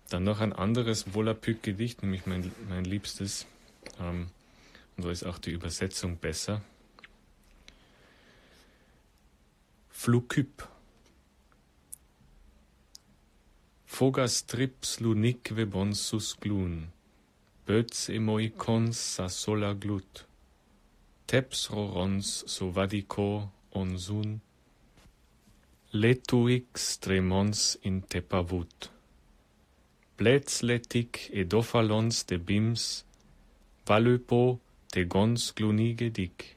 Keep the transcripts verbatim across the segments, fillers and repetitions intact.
Dann noch ein anderes Volapük-Gedicht, nämlich mein, mein liebstes. Ähm, und so ist auch die Übersetzung besser. Flukyp. Fogas trips lunique bonsus glun, böts emoikons sa sola glut, teps rorons so vadico onsun, letuix tremons in tepavut. Blets letic edophalons de bims, valupo tegons glunige dic.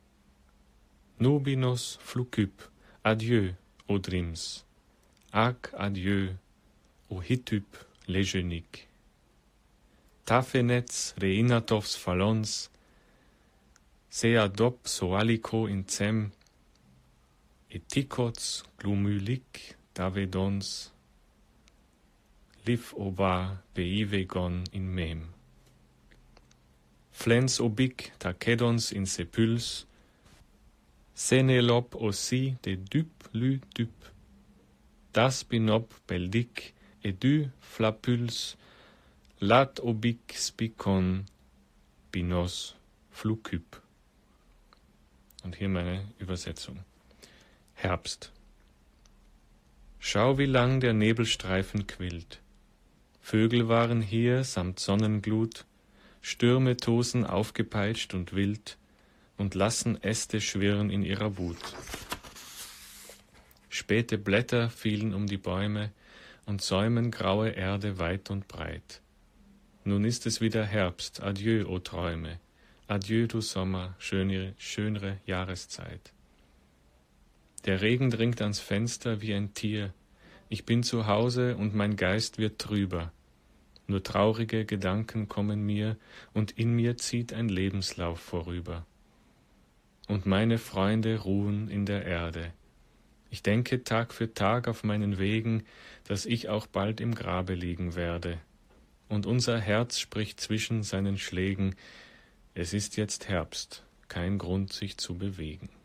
Nubinos flukyp, adieu, o drims, ac adieu, o hityp lejenik. Tafenets reinatovs phalons, sea dop soalico incem, eticots glumulic davedons, liv ova beivegon in mem. Flens obic takedons in sepüls, senelop aussi de dup lu dup, das binop beldic edu flapuls, lat obic spicon binos flukyp. Und hier meine Übersetzung. Herbst. Schau, wie lang der Nebelstreifen quillt. Vögel waren hier samt Sonnenglut, Stürme tosen aufgepeitscht und wild und lassen Äste schwirren in ihrer Wut. Späte Blätter fielen um die Bäume und säumen graue Erde weit und breit. Nun ist es wieder Herbst, adieu, o Träume, adieu, du Sommer, schönere, schönere Jahreszeit. Der Regen dringt ans Fenster wie ein Tier, ich bin zu Hause und mein Geist wird trüber. Nur traurige Gedanken kommen mir und in mir zieht ein Lebenslauf vorüber. Und meine Freunde ruhen in der Erde. Ich denke Tag für Tag auf meinen Wegen, dass ich auch bald im Grabe liegen werde. Und unser Herz spricht zwischen seinen Schlägen, es ist jetzt Herbst, kein Grund sich zu bewegen.